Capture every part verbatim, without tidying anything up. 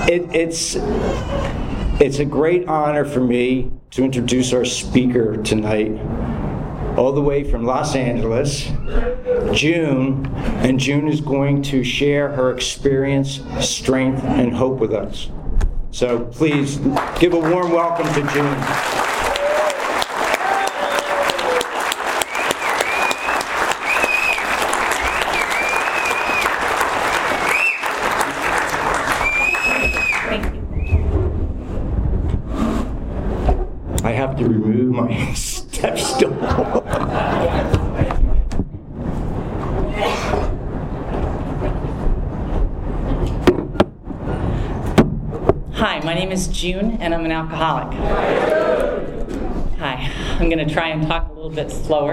it, it's it's a great honor for me to introduce our speaker tonight, all the way from Los Angeles, June, and June is going to share her experience, strength, and hope with us. So please give a warm welcome to June. I have to remove my step stool. Hi, my name is June, and I'm an alcoholic. Hi, I'm going to try and talk a little bit slower.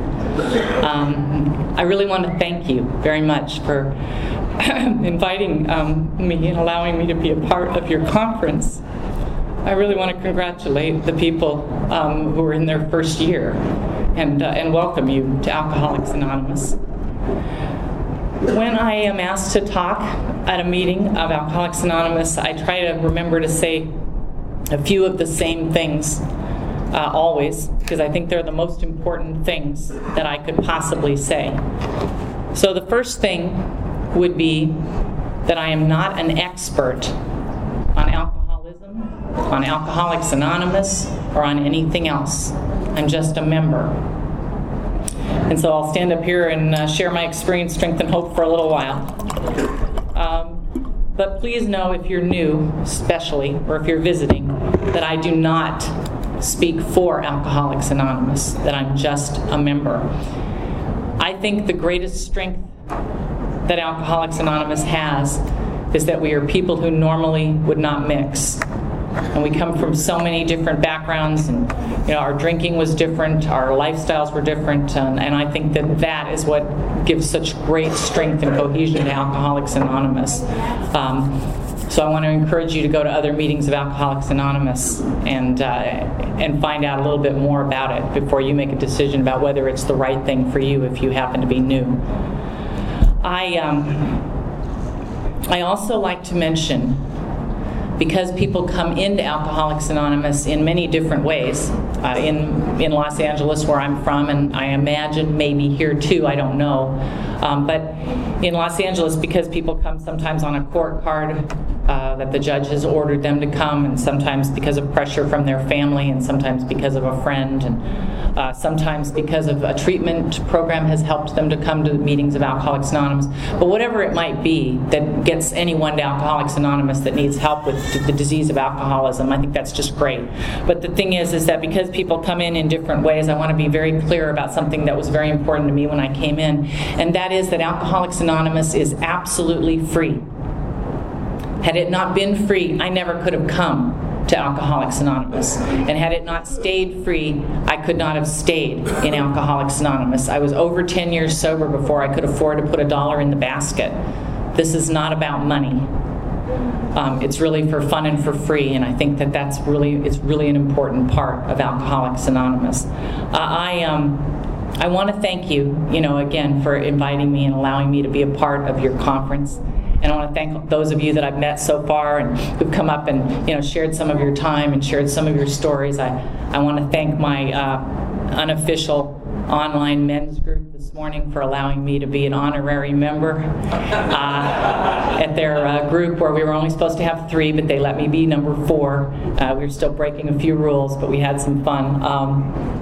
Um, I really want to thank you very much for inviting um, me and allowing me to be a part of your conference. I really want to congratulate the people um, who are in their first year and, uh, and welcome you to Alcoholics Anonymous. When I am asked to talk at a meeting of Alcoholics Anonymous, I try to remember to say a few of the same things uh, always, because I think they're the most important things that I could possibly say. So the first thing would be that I am not an expert on alcoholism, on Alcoholics Anonymous, or on anything else. I'm just a member. And so I'll stand up here and uh, share my experience, strength, and hope for a little while. Um, but please know, if you're new, especially, or if you're visiting, that I do not speak for Alcoholics Anonymous, that I'm just a member. I think the greatest strength that Alcoholics Anonymous has is that we are people who normally would not mix. And we come from so many different backgrounds, and you know, our drinking was different, our lifestyles were different, and, and I think that that is what gives such great strength and cohesion to Alcoholics Anonymous. Um, so I want to encourage you to go to other meetings of Alcoholics Anonymous and uh, and find out a little bit more about it before you make a decision about whether it's the right thing for you if you happen to be new. I um, I also like to mention, because people come into Alcoholics Anonymous in many different ways, uh, in, in Los Angeles, where I'm from, and I imagine maybe here too, I don't know. Um, but in Los Angeles, because people come sometimes on a court card uh, that the judge has ordered them to come, and sometimes because of pressure from their family, and sometimes because of a friend, and uh, sometimes because of a treatment program has helped them to come to meetings of Alcoholics Anonymous. But whatever it might be that gets anyone to Alcoholics Anonymous that needs help with the disease of alcoholism, I think that's just great. But the thing is, is that because people come in in different ways, I want to be very clear about something that was very important to me when I came in, and that is that Alcoholics Anonymous is absolutely free. Had it not been free, I never could have come to Alcoholics Anonymous. And had it not stayed free, I could not have stayed in Alcoholics Anonymous. I was over ten years sober before I could afford to put a dollar in the basket. This is not about money. Um, it's really for fun and for free, and I think that that's really, it's really an important part of Alcoholics Anonymous. Uh, I um, I want to thank you, you know, again, for inviting me and allowing me to be a part of your conference. And I want to thank those of you that I've met so far and who've come up and, you know, shared some of your time and shared some of your stories. I, I want to thank my uh, unofficial online men's group this morning for allowing me to be an honorary member uh, at their uh, group, where we were only supposed to have three, but they let me be number four. Uh, we were still breaking a few rules, but we had some fun. Um,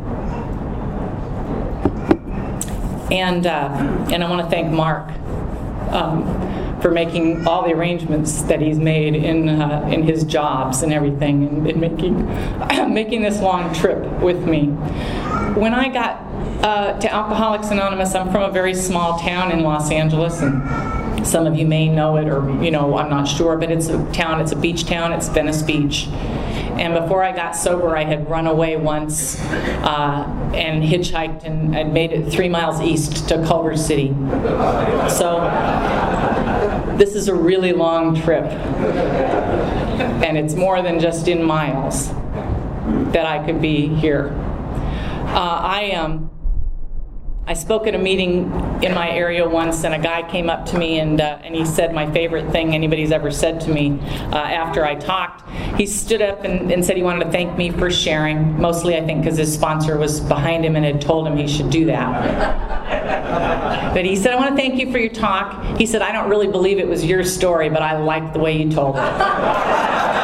and uh, and I want to thank Mark um, for making all the arrangements that he's made in uh, in his jobs and everything, and, and making making this long trip with me. When I got uh, to Alcoholics Anonymous, I'm from a very small town in Los Angeles, and some of you may know it, or you know, I'm not sure, but it's a town. It's a beach town. It's Venice Beach. And before I got sober, I had run away once uh, and hitchhiked and I'd made it three miles east to Culver City. So this is a really long trip, and it's more than just in miles that I could be here. Uh, I um, I spoke at a meeting in my area once, and a guy came up to me and uh, and he said my favorite thing anybody's ever said to me uh, after I talked. He stood up and, and said he wanted to thank me for sharing, mostly I think because his sponsor was behind him and had told him he should do that. But he said, I want to thank you for your talk. He said, I don't really believe it was your story, but I liked the way you told it.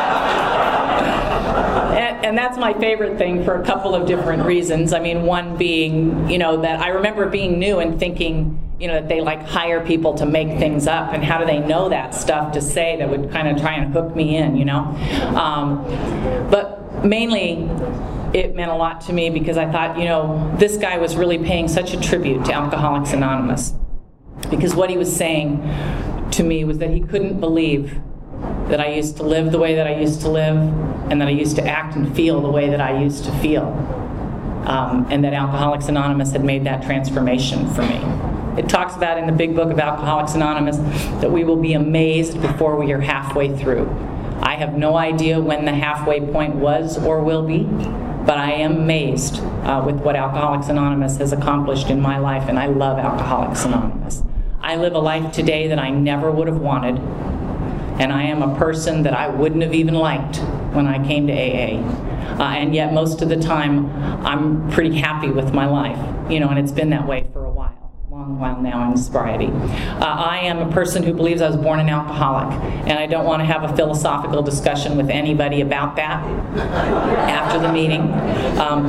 And that's my favorite thing for a couple of different reasons. I mean, one being, you know, that I remember being new and thinking, you know, that they like hire people to make things up, and how do they know that stuff to say that would kind of try and hook me in, you know? Um, but mainly, it meant a lot to me because I thought, you know, this guy was really paying such a tribute to Alcoholics Anonymous, because what he was saying to me was that he couldn't believe that I used to live the way that I used to live, and that I used to act and feel the way that I used to feel. Um, and that Alcoholics Anonymous had made that transformation for me. It talks about in the big book of Alcoholics Anonymous that we will be amazed before we are halfway through. I have no idea when the halfway point was or will be, but I am amazed uh, with what Alcoholics Anonymous has accomplished in my life, and I love Alcoholics Anonymous. I live a life today that I never would have wanted, and I am a person that I wouldn't have even liked when I came to A A. Uh, and yet most of the time, I'm pretty happy with my life, you know, and it's been that way for a while, long while now in sobriety. Uh, I am a person who believes I was born an alcoholic, and I don't want to have a philosophical discussion with anybody about that after the meeting. Um,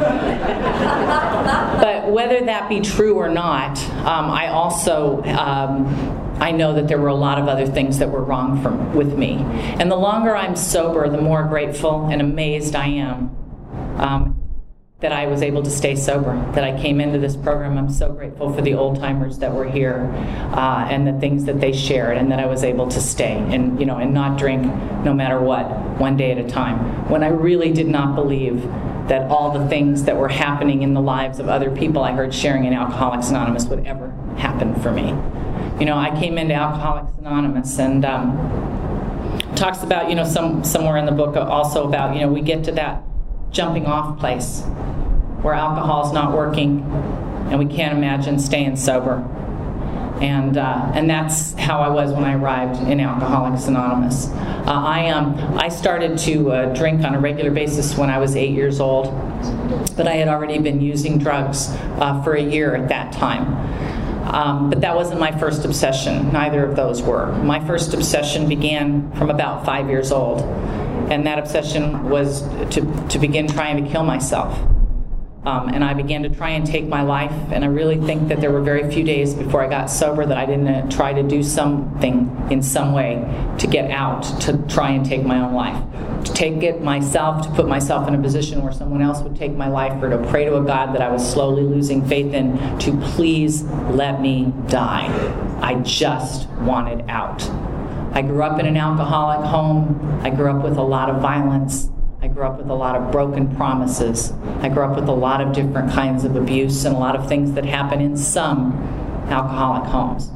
but whether that be true or not, um, I also um, I know that there were a lot of other things that were wrong from, with me. And the longer I'm sober, the more grateful and amazed I am um, that I was able to stay sober, that I came into this program. I'm so grateful for the old-timers that were here uh, and the things that they shared, and that I was able to stay and, you know, and not drink no matter what, one day at a time, when I really did not believe that all the things that were happening in the lives of other people I heard sharing in Alcoholics Anonymous would ever happen for me. You know, I came into Alcoholics Anonymous, and um, talks about, you know, some somewhere in the book also about, you know, we get to that jumping off place where alcohol's not working and we can't imagine staying sober. And uh, and that's how I was when I arrived in Alcoholics Anonymous. Uh, I um I started to uh, drink on a regular basis when I was eight years old, but I had already been using drugs uh, for a year at that time. Um, but that wasn't my first obsession. Neither of those were. My first obsession began from about five years old, and that obsession was to, to begin trying to kill myself. Um, and I began to try and take my life, and I really think that there were very few days before I got sober that I didn't uh, try to do something in some way to get out, to try and take my own life. To take it myself, to put myself in a position where someone else would take my life, or to pray to a God that I was slowly losing faith in to please let me die. I just wanted out. I grew up in an alcoholic home. I grew up with a lot of violence. I grew up with a lot of broken promises. I grew up with a lot of different kinds of abuse and a lot of things that happen in some alcoholic homes.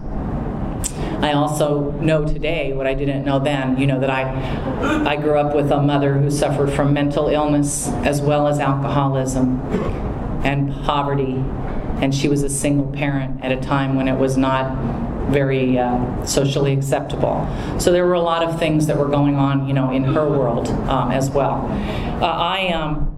I also know today what I didn't know then, you know, that I I grew up with a mother who suffered from mental illness as well as alcoholism and poverty, and she was a single parent at a time when it was not very uh, socially acceptable. So there were a lot of things that were going on, you know, in her world um, as well. Uh, I um,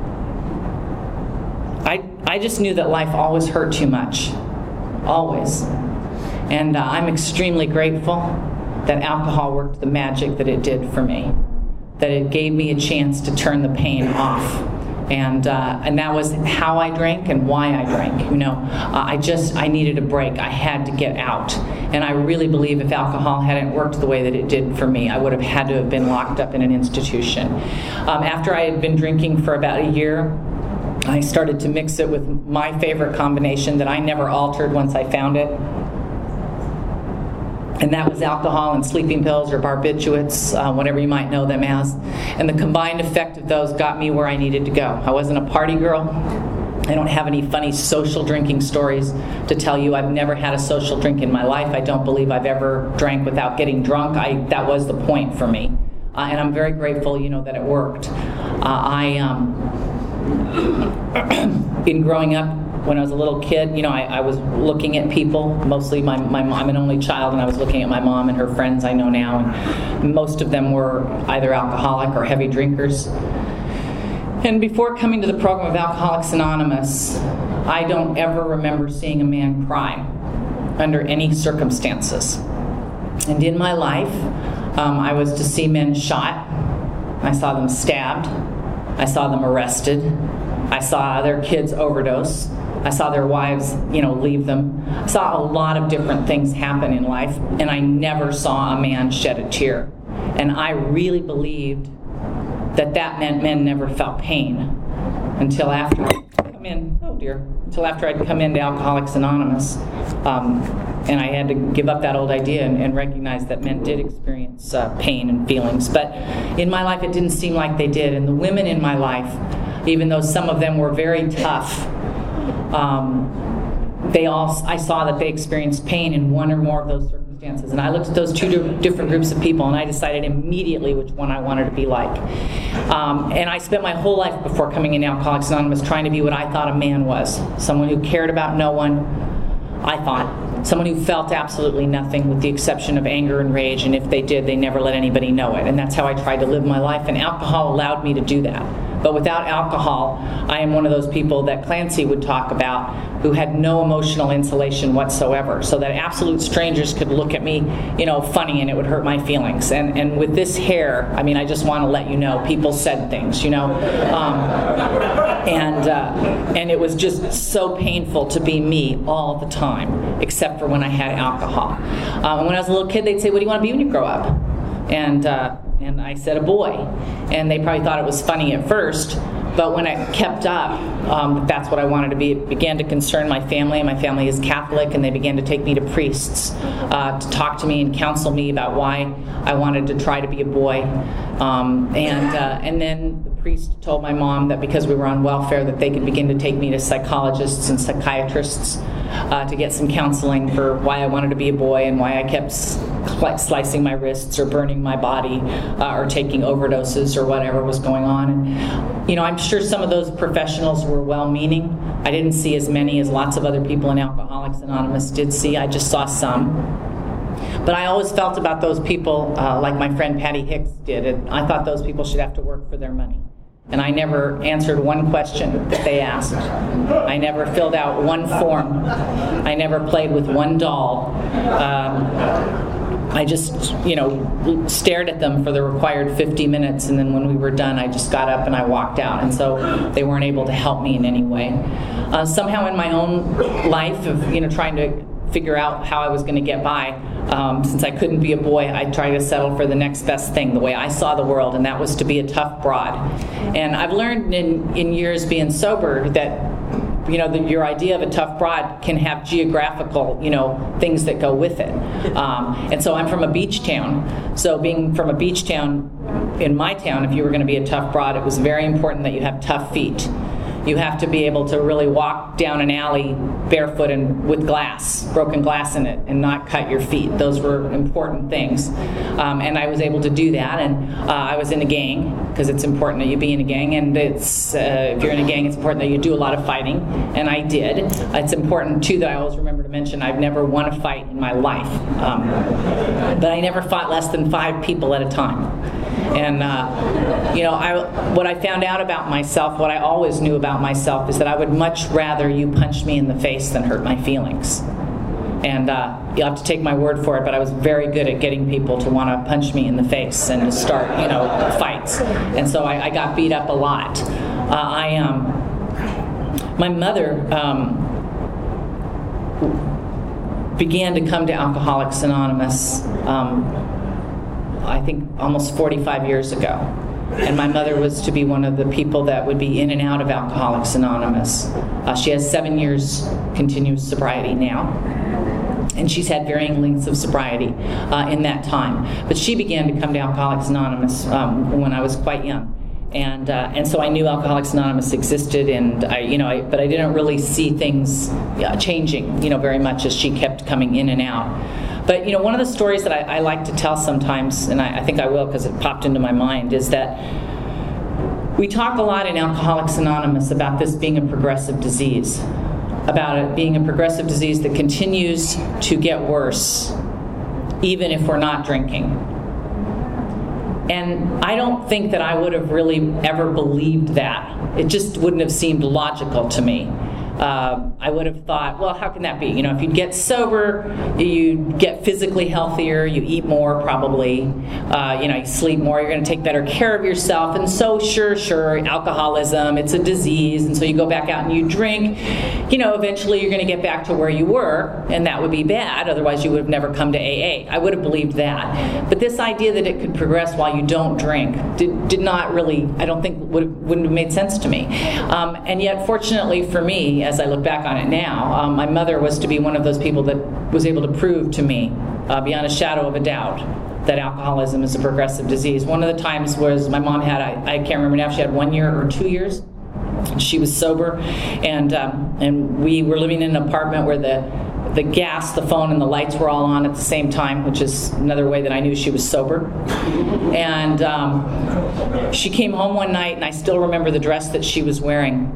I I just knew that life always hurt too much, always. And uh, I'm extremely grateful that alcohol worked the magic that it did for me, that it gave me a chance to turn the pain off. And uh, and that was how I drank and why I drank. You know, uh, I just, I needed a break. I had to get out. And I really believe if alcohol hadn't worked the way that it did for me, I would have had to have been locked up in an institution. Um, after I had been drinking for about a year, I started to mix it with my favorite combination that I never altered once I found it. And that was alcohol and sleeping pills, or barbiturates, uh, whatever you might know them as. And the combined effect of those got me where I needed to go. I wasn't a party girl. I don't have any funny social drinking stories to tell you. I've never had a social drink in my life. I don't believe I've ever drank without getting drunk. I, that was the point for me. Uh, and I'm very grateful, you know, that it worked. Uh, I, um, in growing up When I was a little kid, you know, I, I was looking at people, mostly my, my mom, I'm an only child, and I was looking at my mom and her friends I know now, and most of them were either alcoholic or heavy drinkers. And before coming to the program of Alcoholics Anonymous, I don't ever remember seeing a man cry under any circumstances. And in my life, um, I was to see men shot. I saw them stabbed. I saw them arrested. I saw their kids overdose. I saw their wives, you know, leave them. I saw a lot of different things happen in life, and I never saw a man shed a tear. And I really believed that that meant men never felt pain until after I'd come in, oh dear, until after I'd come into Alcoholics Anonymous. Um, and I had to give up that old idea and, and recognize that men did experience uh, pain and feelings. But in my life, it didn't seem like they did. And the women in my life, even though some of them were very tough, um, they all, I saw that they experienced pain in one or more of those circumstances. And I looked at those two different groups of people, and I decided immediately which one I wanted to be like. Um, and I spent my whole life before coming into Alcoholics Anonymous trying to be what I thought a man was. Someone who cared about no one, I thought. Someone who felt absolutely nothing with the exception of anger and rage, and if they did, they never let anybody know it. And that's how I tried to live my life, and alcohol allowed me to do that. But without alcohol, I am one of those people that Clancy would talk about who had no emotional insulation whatsoever, so that absolute strangers could look at me, you know, funny, and it would hurt my feelings. And and with this hair, I mean, I just want to let you know, people said things, you know, um, and uh, and it was just so painful to be me all the time, except for when I had alcohol. Um, when I was a little kid, they'd say, "What do you want to be when you grow up?" And uh, and I said a boy, and they probably thought it was funny at first, but when I kept up, um, that's what I wanted to be. It began to concern my family, and my family is Catholic, and they began to take me to priests uh, to talk to me and counsel me about why I wanted to try to be a boy. Um, and uh, and then the priest told my mom that because we were on welfare that they could begin to take me to psychologists and psychiatrists uh, to get some counseling for why I wanted to be a boy and why I kept slicing my wrists or burning my body uh, or taking overdoses or whatever was going on. And, you know, I'm sure some of those professionals were well-meaning. I didn't see as many as lots of other people in Alcoholics Anonymous did see. I just saw some. But I always felt about those people uh, like my friend Patty Hicks did. And I thought those people should have to work for their money. And I never answered one question that they asked. I never filled out one form. I never played with one doll. Um, I just, you know, stared at them for the required fifty minutes, and then when we were done, I just got up and I walked out. And so they weren't able to help me in any way. Uh, somehow in my own life of, you know, trying to figure out how I was going to get by, um, since I couldn't be a boy, I tried to settle for the next best thing, the way I saw the world, and that was to be a tough broad. And I've learned in, in years being sober that, you know, the, your idea of a tough broad can have geographical, you know, things that go with it. Um, and so I'm from a beach town. So being from a beach town, in my town, if you were going to be a tough broad, it was very important that you have tough feet. You have to be able to really walk down an alley barefoot and with glass, broken glass in it, and not cut your feet. Those were important things. Um, and I was able to do that. And uh, I was in a gang, because it's important that you be in a gang. And it's uh, if you're in a gang, it's important that you do a lot of fighting. And I did. It's important, too, that I always remember to mention I've never won a fight in my life. Um, but I never fought less than five people at a time. And, uh, you know, I, what I found out about myself, what I always knew about myself, is that I would much rather you punch me in the face than hurt my feelings. And uh, you'll have to take my word for it, but I was very good at getting people to want to punch me in the face and to start, you know, fights. And so I, I got beat up a lot. Uh, I, um, my mother um, began to come to Alcoholics Anonymous um, I think almost forty-five years ago. And my mother was to be one of the people that would be in and out of Alcoholics Anonymous. Uh, she has seven years continuous sobriety now. And she's had varying lengths of sobriety uh, in that time. But she began to come to Alcoholics Anonymous um, when I was quite young. And uh, and so I knew Alcoholics Anonymous existed, and I, you know, I, but I didn't really see things uh, changing, you know, very much as she kept coming in and out. But, you know, one of the stories that I, I like to tell sometimes, and I, I think I will because it popped into my mind, is that we talk a lot in Alcoholics Anonymous about this being a progressive disease. about it being a progressive disease that continues to get worse, even if we're not drinking. And I don't think that I would have really ever believed that. It just wouldn't have seemed logical to me. Uh, I would have thought, well, how can that be? You know, if you get sober, you get physically healthier, you eat more probably, uh, you know, you sleep more, you're going to take better care of yourself. And so, sure, sure, alcoholism, it's a disease, and so you go back out and you drink. You know, eventually you're going to get back to where you were, and that would be bad. Otherwise, you would have never come to A A. I would have believed that. But this idea that it could progress while you don't drink did, did not really, I don't think, would, wouldn't have made sense to me. Um, and yet, fortunately for me, as I look back on it now, um, my mother was to be one of those people that was able to prove to me, uh, beyond a shadow of a doubt, that alcoholism is a progressive disease. One of the times was my mom had, I, I can't remember now if she had one year or two years. She was sober, and um, and we were living in an apartment where the the gas, the phone, and the lights were all on at the same time, which is another way that I knew she was sober. And um, she came home one night, and I still remember the dress that she was wearing.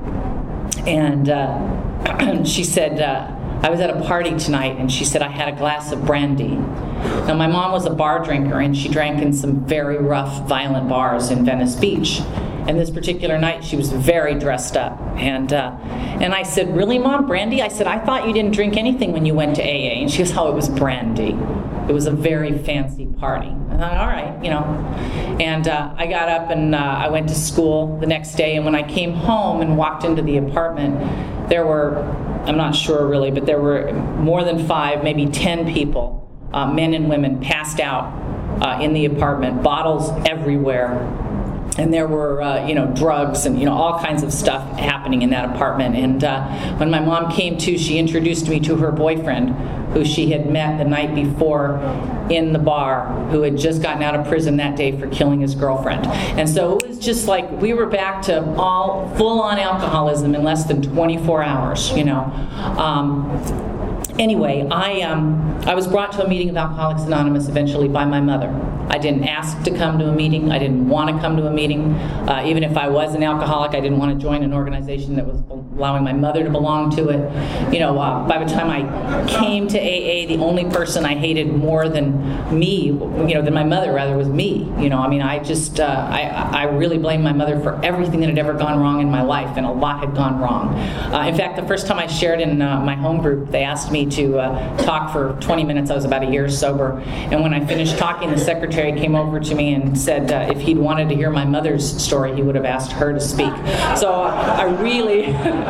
And uh, she said, uh, I was at a party tonight, and she said, I had a glass of brandy. Now, my mom was a bar drinker, and she drank in some very rough, violent bars in Venice Beach. And this particular night, she was very dressed up. And uh, and I said, really, Mom, brandy? I said, I thought you didn't drink anything when you went to A A. And she goes, oh, it was brandy. It was a very fancy party. I thought, all right, you know. And uh, I got up and uh, I went to school the next day. And when I came home and walked into the apartment, there were, I'm not sure really, but there were more than five, maybe ten people, uh, men and women, passed out uh, in the apartment, bottles everywhere. And there were, uh, you know, drugs and, you know, all kinds of stuff happening in that apartment. And uh, when my mom came to, she introduced me to her boyfriend, who she had met the night before in the bar, who had just gotten out of prison that day for killing his girlfriend. And so it was just like we were back to all full-on alcoholism in less than twenty-four hours, you know. Um, Anyway, I um, I was brought to a meeting of Alcoholics Anonymous eventually by my mother. I didn't ask to come to a meeting. I didn't want to come to a meeting. Uh, even if I was an alcoholic, I didn't want to join an organization that was allowing my mother to belong to it. You know, uh, by the time I came to A A, the only person I hated more than me, you know, than my mother rather, was me. You know, I mean, I just, uh, I, I really blame my mother for everything that had ever gone wrong in my life, and a lot had gone wrong. Uh, in fact, the first time I shared in uh, my home group, they asked me to uh, talk for twenty minutes. I was about a year sober, and when I finished talking, the secretary came over to me and said uh, if he'd wanted to hear my mother's story, he would have asked her to speak. So uh, I really,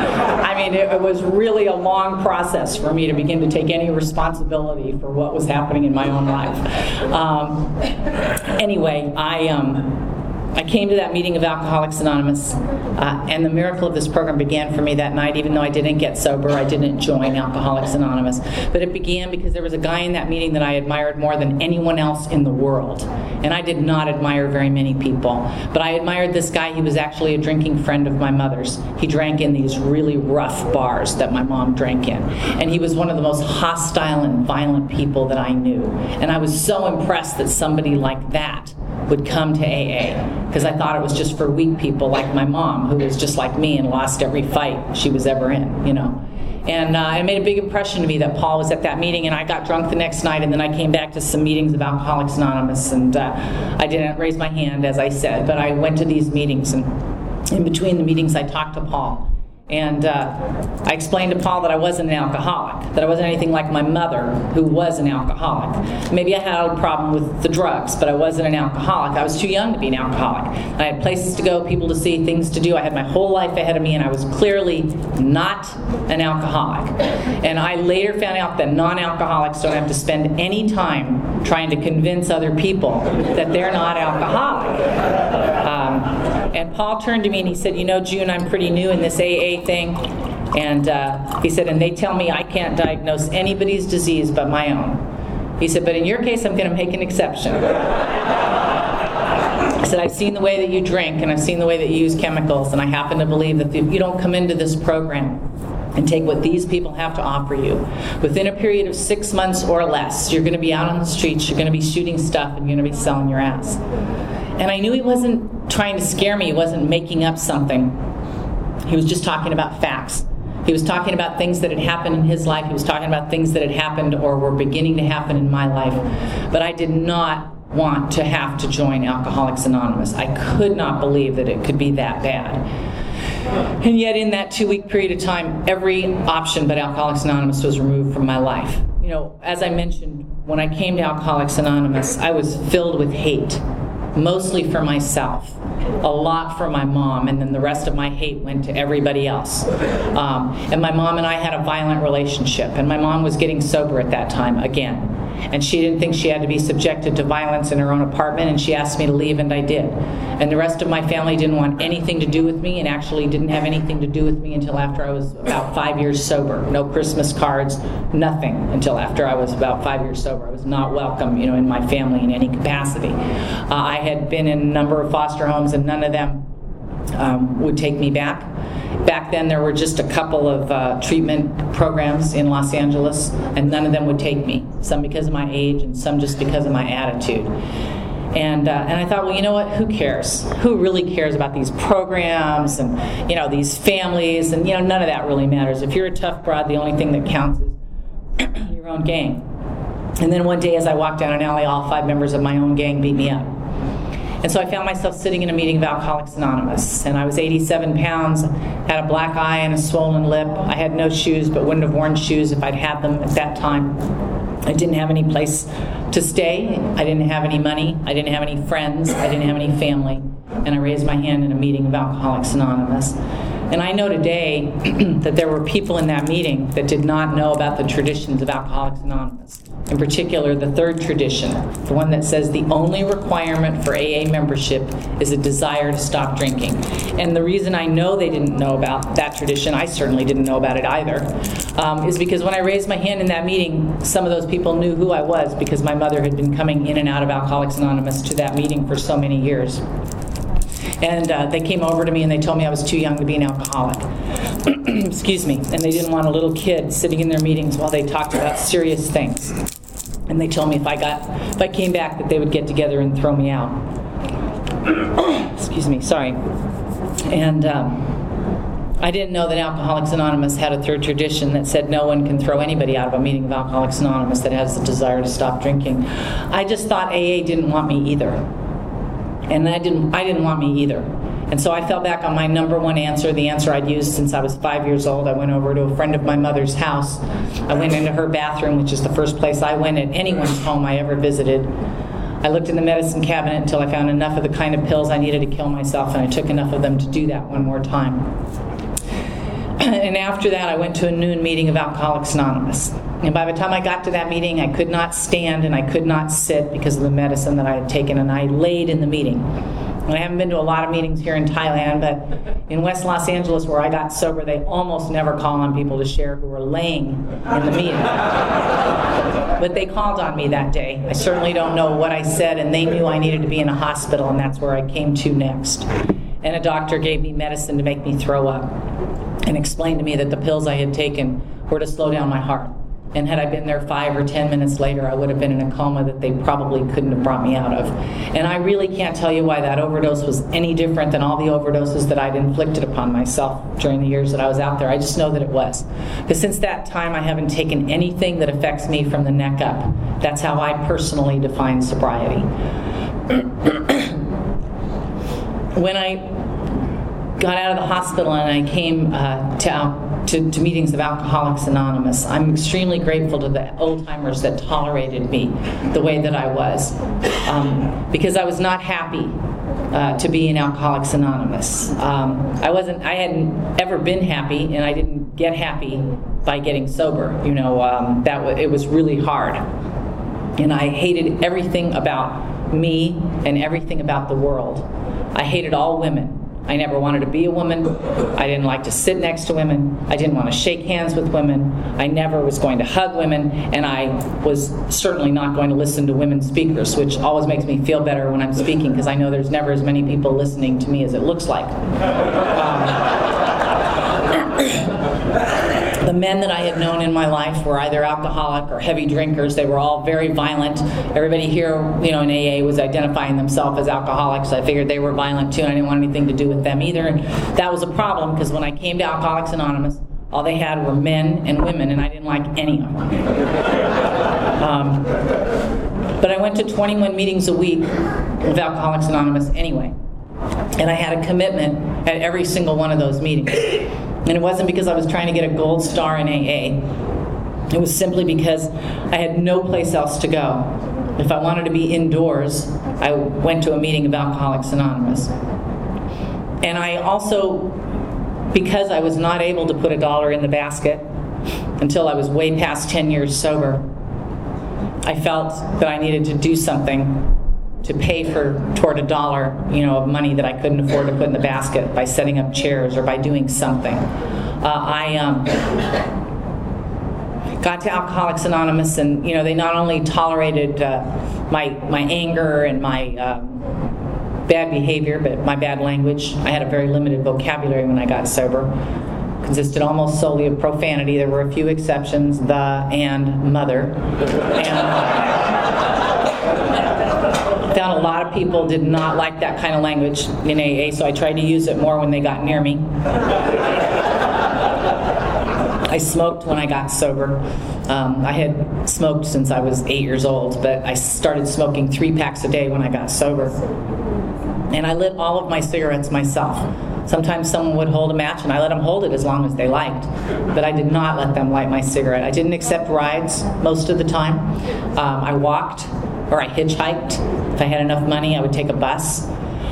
I mean, it, it was really a long process for me to begin to take any responsibility for what was happening in my own life. Um, anyway, I um, I came to that meeting of Alcoholics Anonymous, uh, and the miracle of this program began for me that night. Even though I didn't get sober, I didn't join Alcoholics Anonymous. But it began because there was a guy in that meeting that I admired more than anyone else in the world. And I did not admire very many people. But I admired this guy. He was actually a drinking friend of my mother's. He drank in these really rough bars that my mom drank in. And he was one of the most hostile and violent people that I knew. And I was so impressed that somebody like that would come to A A, because I thought it was just for weak people like my mom, who was just like me and lost every fight she was ever in, you know. And uh, it made a big impression to me that Paul was at that meeting, and I got drunk the next night, and then I came back to some meetings of Alcoholics Anonymous, and uh, I didn't raise my hand, as I said, but I went to these meetings, and in between the meetings I talked to Paul. And uh, I explained to Paul that I wasn't an alcoholic, that I wasn't anything like my mother, who was an alcoholic. Maybe I had a problem with the drugs, but I wasn't an alcoholic. I was too young to be an alcoholic. I had places to go, people to see, things to do. I had my whole life ahead of me, and I was clearly not an alcoholic. And I later found out that non-alcoholics don't have to spend any time trying to convince other people that they're not alcoholic. Um, and Paul turned to me and he said, you know, June, I'm pretty new in this A A thing. And uh, he said, and they tell me I can't diagnose anybody's disease but my own. He said, but in your case, I'm going to make an exception. He said, I've seen the way that you drink, and I've seen the way that you use chemicals, and I happen to believe that if you don't come into this program and take what these people have to offer you, within a period of six months or less, you're going to be out on the streets, you're going to be shooting stuff, and you're going to be selling your ass. And I knew he wasn't trying to scare me, he wasn't making up something. He was just talking about facts. He was talking about things that had happened in his life. He was talking about things that had happened or were beginning to happen in my life. But I did not want to have to join Alcoholics Anonymous. I could not believe that it could be that bad. And yet in that two-week period of time, every option but Alcoholics Anonymous was removed from my life. You know, as I mentioned, when I came to Alcoholics Anonymous, I was filled with hate, mostly for myself, a lot for my mom, and then the rest of my hate went to everybody else. Um, and my mom and I had a violent relationship, and my mom was getting sober at that time again. And she didn't think she had to be subjected to violence in her own apartment, and she asked me to leave, and I did. And the rest of my family didn't want anything to do with me, and actually didn't have anything to do with me until after I was about five years sober. No Christmas cards, nothing until after I was about five years sober. I was not welcome, you know, in my family in any capacity. Uh, I had been in a number of foster homes, and none of them um, would take me back. Back then, there were just a couple of uh, treatment programs in Los Angeles, and none of them would take me. Some because of my age, and some just because of my attitude. And uh, and I thought, well, you know what? Who cares? Who really cares about these programs and, you know, these families? And, you know, none of that really matters. If you're a tough broad, the only thing that counts is your own gang. And then one day, as I walked down an alley, all five members of my own gang beat me up. And so I found myself sitting in a meeting of Alcoholics Anonymous, and I was eighty-seven pounds, had a black eye and a swollen lip. I had no shoes, but wouldn't have worn shoes if I'd had them at that time. I didn't have any place to stay. I didn't have any money. I didn't have any friends. I didn't have any family. And I raised my hand in a meeting of Alcoholics Anonymous. And I know today that there were people in that meeting that did not know about the traditions of Alcoholics Anonymous. In particular, the third tradition, the one that says the only requirement for A A membership is a desire to stop drinking. And the reason I know they didn't know about that tradition, I certainly didn't know about it either, um, is because when I raised my hand in that meeting, some of those people knew who I was because my mother had been coming in and out of Alcoholics Anonymous to that meeting for so many years. And uh, they came over to me and they told me I was too young to be an alcoholic. Excuse me. And they didn't want a little kid sitting in their meetings while they talked about serious things. And they told me if I got, if I came back, that they would get together and throw me out. Excuse me. Sorry. And um, I didn't know that Alcoholics Anonymous had a third tradition that said no one can throw anybody out of a meeting of Alcoholics Anonymous that has the desire to stop drinking. I just thought A A didn't want me either. And I didn't, I didn't want me either. And so I fell back on my number one answer, the answer I'd used since I was five years old. I went over to a friend of my mother's house. I went into her bathroom, which is the first place I went at anyone's home I ever visited. I looked in the medicine cabinet until I found enough of the kind of pills I needed to kill myself, and I took enough of them to do that one more time. And after that, I went to a noon meeting of Alcoholics Anonymous. And by the time I got to that meeting, I could not stand and I could not sit because of the medicine that I had taken, and I laid in the meeting. And I haven't been to a lot of meetings here in Thailand, but in West Los Angeles, where I got sober, they almost never call on people to share who were laying in the meeting. But they called on me that day. I certainly don't know what I said, and they knew I needed to be in a hospital, and that's where I came to next. And a doctor gave me medicine to make me throw up and explained to me that the pills I had taken were to slow down my heart. And had I been there five or ten minutes later, I would have been in a coma that they probably couldn't have brought me out of. And I really can't tell you why that overdose was any different than all the overdoses that I'd inflicted upon myself during the years that I was out there. I just know that it was. Because since that time, I haven't taken anything that affects me from the neck up. That's how I personally define sobriety. When I got out of the hospital and I came uh, to To, to meetings of Alcoholics Anonymous, I'm extremely grateful to the old-timers that tolerated me the way that I was, um, because I was not happy uh, to be in Alcoholics Anonymous. Um, I wasn't. I hadn't ever been happy, and I didn't get happy by getting sober. You know, um, that w- it was really hard, and I hated everything about me and everything about the world. I hated all women. I never wanted to be a woman. I didn't like to sit next to women. I didn't want to shake hands with women. I never was going to hug women, and I was certainly not going to listen to women speakers, which always makes me feel better when I'm speaking because I know there's never as many people listening to me as it looks like. Um, The men that I had known in my life were either alcoholic or heavy drinkers. They were all very violent. Everybody here, you know, in A A was identifying themselves as alcoholics. I figured they were violent too, and I didn't want anything to do with them either. And that was a problem because when I came to Alcoholics Anonymous, All they had were men and women, and I didn't like any of them. Um, but I went to twenty-one meetings a week of Alcoholics Anonymous anyway. And I had a commitment at every single one of those meetings. And it wasn't because I was trying to get a gold star in A A. It was simply because I had no place else to go. If I wanted to be indoors, I went to a meeting of Alcoholics Anonymous. And I also, because I was not able to put a dollar in the basket until I was way past ten years sober, I felt that I needed to do something to pay for toward a dollar, you know, of money that I couldn't afford to put in the basket by setting up chairs or by doing something. Uh, I um, got to Alcoholics Anonymous, and you know, they not only tolerated uh, my my anger and my uh, bad behavior, but my bad language. I had a very limited vocabulary when I got sober. It consisted almost solely of profanity. There were a few exceptions, the, and, mother. And found a lot of people did not like that kind of language in A A, so I tried to use it more when they got near me. I smoked when I got sober. Um, I had smoked since I was eight years old, but I started smoking three packs a day when I got sober. And I lit all of my cigarettes myself. Sometimes someone would hold a match and I let them hold it as long as they liked. But I did not let them light my cigarette. I didn't accept rides most of the time. Um, I walked or I hitchhiked. If I had enough money, I would take a bus.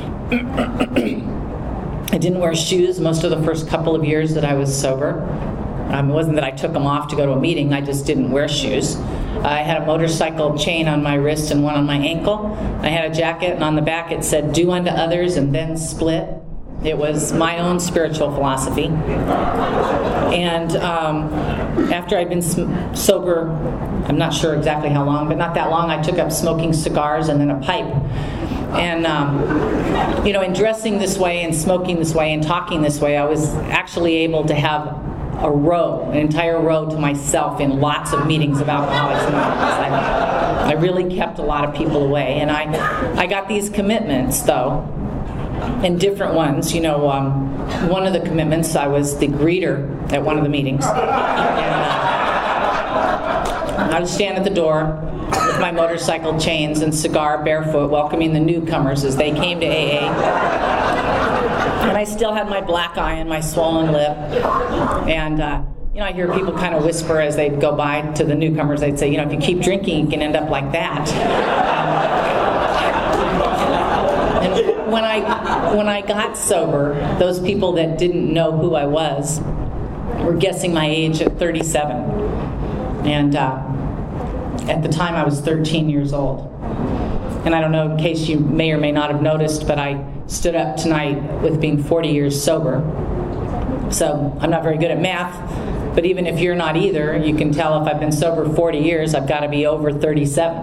I didn't wear shoes most of the first couple of years that I was sober. Um, it wasn't that I took them off to go to a meeting, I just didn't wear shoes. I had a motorcycle chain on my wrist and one on my ankle. I had a jacket, and on the back it said, "Do unto others and then split." It was my own spiritual philosophy. And um, after I'd been sm- sober, I'm not sure exactly how long, but not that long, I took up smoking cigars and then a pipe. And, um, you know, in dressing this way and smoking this way and talking this way, I was actually able to have a row, an entire row to myself in lots of meetings of Alcoholics Anonymous. I, I really kept a lot of people away. And I, I got these commitments, though, and different ones. You know, um, one of the commitments, I was the greeter at one of the meetings. And, uh, I would stand at the door with my motorcycle chains and cigar, barefoot, welcoming the newcomers as they came to A A. And I still had my black eye and my swollen lip. And, uh, you know, I hear people kind of whisper as they'd go by to the newcomers. They'd say, you know, if you keep drinking, you can end up like that. Um, and when I, when I got sober, those people that didn't know who I was were guessing my age at thirty-seven. And uh, at the time, I was thirteen years old. And I don't know, in case you may or may not have noticed, but I stood up tonight with being forty years sober. So I'm not very good at math, but even if you're not either, you can tell if I've been sober forty years, I've got to be over thirty-seven.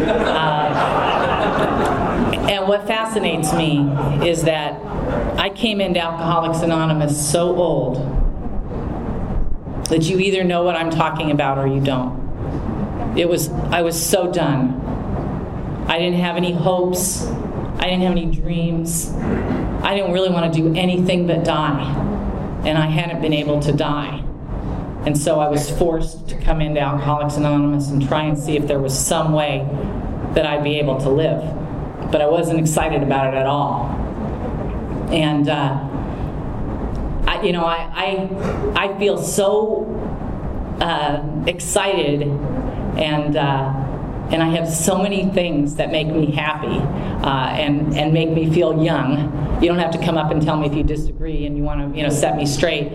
Uh, and what fascinates me is that I came into Alcoholics Anonymous so old that you either know what I'm talking about or you don't. It was, I was so done. I didn't have any hopes. I didn't have any dreams. I didn't really want to do anything but die. And I hadn't been able to die. And so I was forced to come into Alcoholics Anonymous and try and see if there was some way that I'd be able to live. But I wasn't excited about it at all. And, uh, I, you know, I, I, I feel so uh, excited and uh, And I have so many things that make me happy uh, and, and make me feel young. You don't have to come up and tell me if you disagree and you want to, you know, set me straight.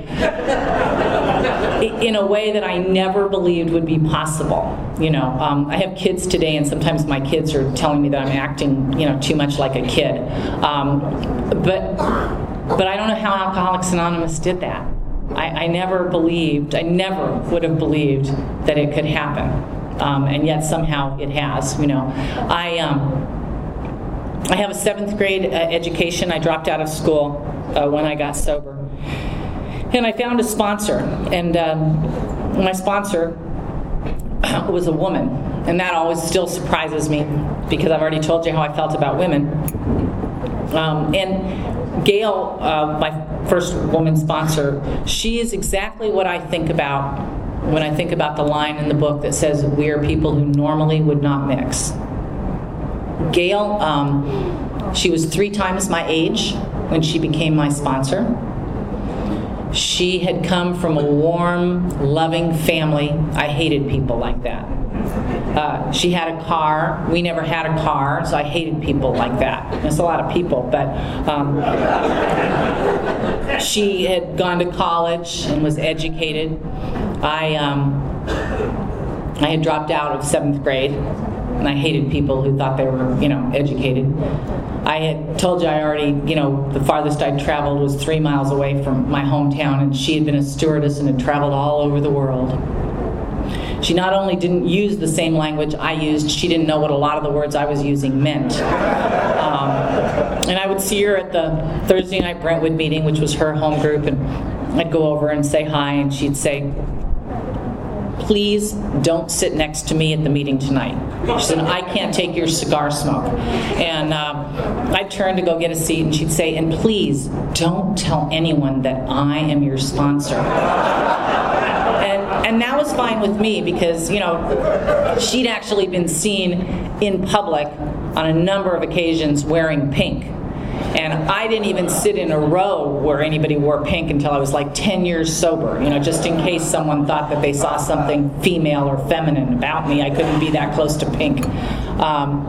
In a way that I never believed would be possible. You know, um, I have kids today, and sometimes my kids are telling me that I'm acting, you know, too much like a kid. Um, but, but I don't know how Alcoholics Anonymous did that. I, I never believed, I never would have believed that it could happen. Um, and yet somehow it has, you know. I um, I have a seventh grade uh, education. I dropped out of school uh, when I got sober. And I found a sponsor. And um, my sponsor was a woman. and that always still surprises me because I've already told you how I felt about women. Um, and Gail, uh, my first woman sponsor, she is exactly what I think about when I think about the line in the book that says, "We are people who normally would not mix." Gail, um, she was three times my age when she became my sponsor. She had come from a warm, loving family. I hated people like that. Uh, she had a car. We never had a car, so I hated people like that. There's a lot of people, but um, she had gone to college and was educated. I, um, I had dropped out of seventh grade, and I hated people who thought they were, you know, educated. I had told you I already, you know, the farthest I'd traveled was three miles away from my hometown, and she had been a stewardess and had traveled all over the world. She not only didn't use the same language I used, she didn't know what a lot of the words I was using meant. Um, and I would see her at the Thursday night Brentwood meeting, which was her home group, and I'd go over and say hi, and she'd say, "Please don't sit next to me at the meeting tonight." She said, "I can't take your cigar smoke." And um, I'd turn to go get a seat, and she'd say, "And please don't tell anyone that I am your sponsor." And, and that was fine with me because, you know, she'd actually been seen in public on a number of occasions wearing pink. And I didn't even sit in a row where anybody wore pink until I was like ten years sober, you know, just in case someone thought that they saw something female or feminine about me. I couldn't be that close to pink. Um,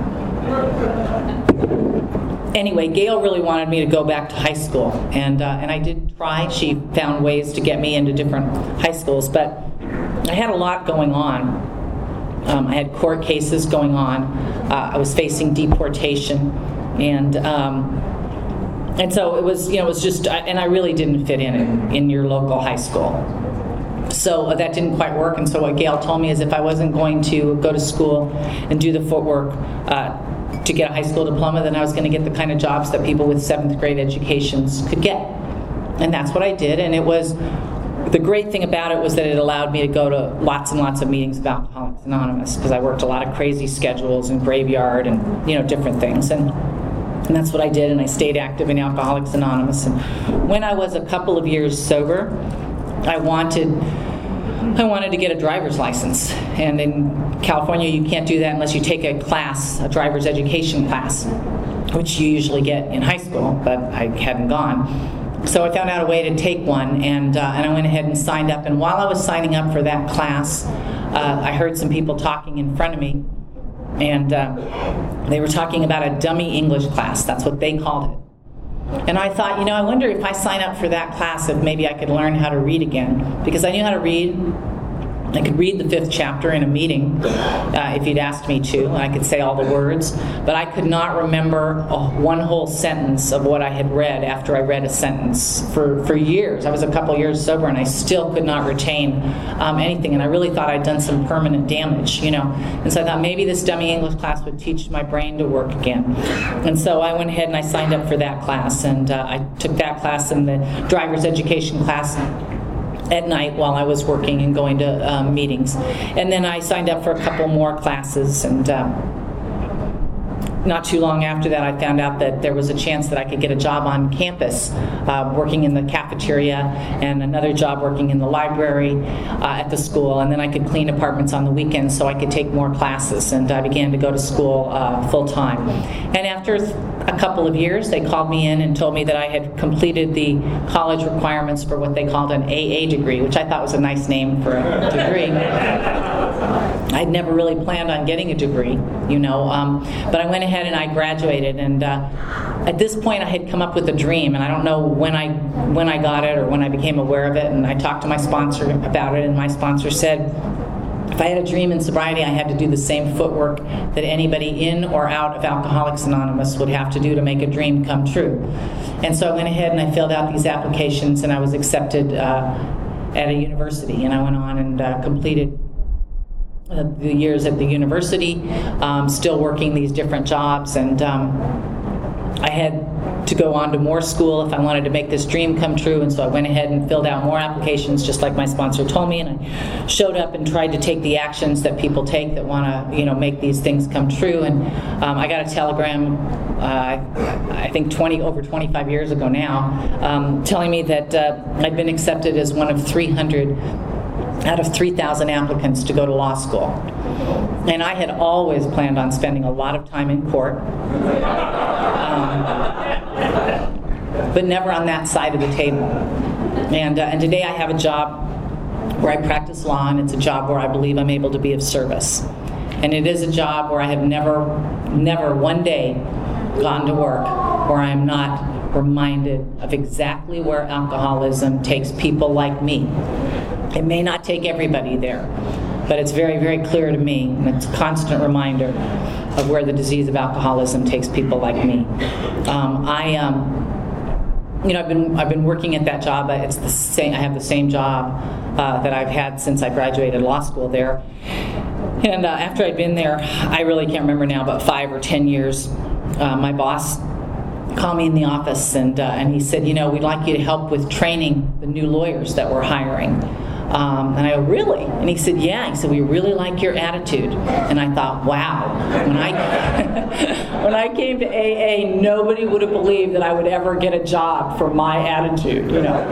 anyway, Gail really wanted me to go back to high school, and uh, and I did try. She found ways to get me into different high schools, but I had a lot going on. Um, I had court cases going on. Uh, I was facing deportation. And um, and so it was, you know, it was just, and I really didn't fit in in, in your local high school. So uh, that didn't quite work. And so what Gail told me is if I wasn't going to go to school and do the footwork uh, to get a high school diploma, then I was going to get the kind of jobs that people with seventh grade educations could get. And that's what I did. And it was, the great thing about it was that it allowed me to go to lots and lots of meetings of Alcoholics Anonymous, because I worked a lot of crazy schedules and graveyard and, you know, different things. And And that's what I did, and I stayed active in Alcoholics Anonymous. And when I was a couple of years sober, I wanted I wanted to get a driver's license. And in California, you can't do that unless you take a class, a driver's education class, which you usually get in high school, but I hadn't gone. So I found out a way to take one, and, uh, and I went ahead and signed up. And while I was signing up for that class, uh, I heard some people talking in front of me. And uh, they were talking about a dummy English class. That's what they called it. And I thought, you know, I wonder if I sign up for that class, if maybe I could learn how to read again. Because I knew how to read. I could read the fifth chapter in a meeting uh, if you'd asked me to, and I could say all the words. But I could not remember oh, one whole sentence of what I had read after I read a sentence for, for years. I was a couple years sober, and I still could not retain um, anything. And I really thought I'd done some permanent damage, you know. And so I thought maybe this dummy English class would teach my brain to work again. And so I went ahead and I signed up for that class. And uh, I took that class and the driver's education class at night while I was working and going to um, meetings. And then I signed up for a couple more classes, and um, not too long after that I found out that there was a chance that I could get a job on campus uh, working in the cafeteria, and another job working in the library uh, at the school, and then I could clean apartments on the weekends so I could take more classes, and I began to go to school uh, full time. And after a couple of years, they called me in and told me that I had completed the college requirements for what they called an A A degree, which I thought was a nice name for a degree. I'd never really planned on getting a degree, you know, um, but I went ahead and I graduated, and uh, at this point I had come up with a dream, and I don't know when I when I got it or when I became aware of it, and I talked to my sponsor about it, and my sponsor said, if I had a dream in sobriety, I had to do the same footwork that anybody in or out of Alcoholics Anonymous would have to do to make a dream come true. And so I went ahead and I filled out these applications, and I was accepted uh, at a university, and I went on and uh, completed uh, the years at the university, um, still working these different jobs. And um, I had to go on to more school if I wanted to make this dream come true, and so I went ahead and filled out more applications just like my sponsor told me, and I showed up and tried to take the actions that people take that want to, you know, make these things come true. And um, I got a telegram, uh, I think twenty over twenty-five years ago now, um, telling me that uh, I'd been accepted as one of three hundred out of three thousand applicants to go to law school. And I had always planned on spending a lot of time in court, um, but never on that side of the table. And, uh, and today I have a job where I practice law, and it's a job where I believe I'm able to be of service. And it is a job where I have never, never one day gone to work where I am not reminded of exactly where alcoholism takes people like me. It may not take everybody there, but it's very, very clear to me, and it's a constant reminder of where the disease of alcoholism takes people like me. Um, I, um, you know, I've been I've been working at that job. It's the same. I have the same job uh, that I've had since I graduated law school there. And uh, after I'd been there, I really can't remember now, but five or ten years, uh, my boss called me in the office, and uh, and he said, you know, we'd like you to help with training the new lawyers that we're hiring. Um, and I go, really? And he said, yeah. He said, we really like your attitude. And I thought, wow. When I when I came to A A, nobody would have believed that I would ever get a job for my attitude. You know.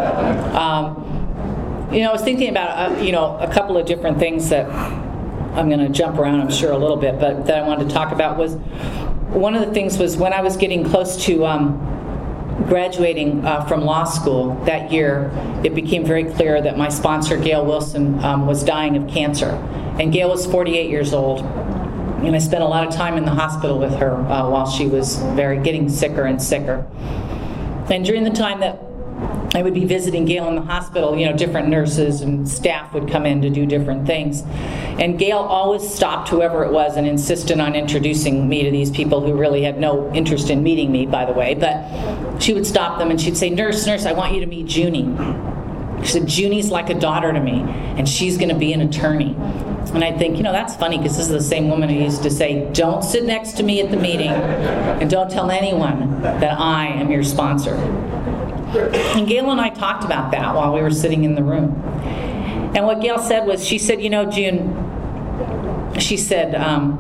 Um, you know, I was thinking about uh, you know a couple of different things that I'm going to jump around, I'm sure, a little bit, but that I wanted to talk about was one of the things was when I was getting close to. Um, graduating uh, from law school that year, it became very clear that my sponsor, Gail Wilson, um, was dying of cancer. And Gail was forty-eight years old. And I spent a lot of time in the hospital with her uh, while she was very getting sicker and sicker. And during the time that I would be visiting Gail in the hospital, you know, different nurses and staff would come in to do different things. And Gail always stopped whoever it was and insisted on introducing me to these people who really had no interest in meeting me, by the way. But she would stop them and she'd say, nurse, nurse, I want you to meet Junie. She said, Junie's like a daughter to me, and she's going to be an attorney. And I'd think, you know, that's funny, because this is the same woman who used to say, don't sit next to me at the meeting, and don't tell anyone that I am your sponsor. And Gail and I talked about that while we were sitting in the room. And what Gail said was, she said, you know, June, she said, um,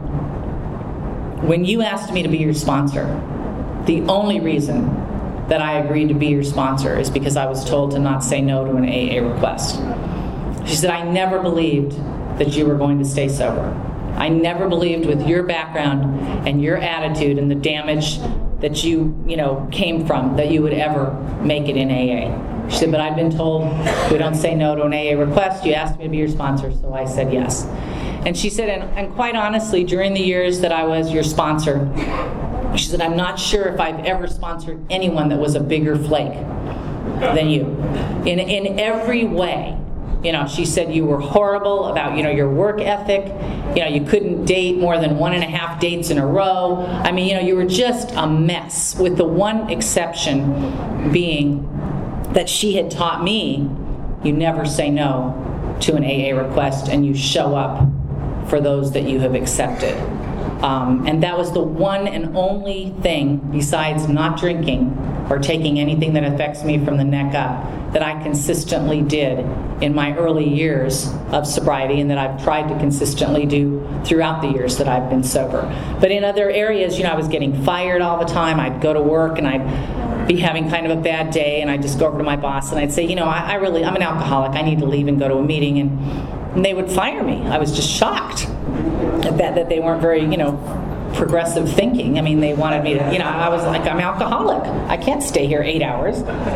when you asked me to be your sponsor, the only reason that I agreed to be your sponsor is because I was told to not say no to an A A request. She said, I never believed that you were going to stay sober. I never believed with your background and your attitude and the damage that you, you know, came from, that you would ever make it in A A. She said, but I've been told we don't say no to an A A request. You asked me to be your sponsor, so I said yes. And she said, and, and quite honestly, during the years that I was your sponsor, she said, I'm not sure if I've ever sponsored anyone that was a bigger flake than you. In, in every way. You know, she said you were horrible about, you know, your work ethic. You know, you couldn't date more than one and a half dates in a row. I mean, you know, you were just a mess, with the one exception being that she had taught me you never say no to an A A request, and you show up for those that you have accepted. Um, and that was the one and only thing, besides not drinking or taking anything that affects me from the neck up, that I consistently did in my early years of sobriety, and that I've tried to consistently do throughout the years that I've been sober. But in other areas, you know, I was getting fired all the time. I'd go to work and I'd be having kind of a bad day, and I'd just go over to my boss and I'd say, you know, I, I really, I'm an alcoholic. I need to leave and go to a meeting. And, and they would fire me. I was just shocked at that, that they weren't very, you know, progressive thinking. I mean, they wanted me to, you know, I was like, I'm alcoholic. I can't stay here eight hours.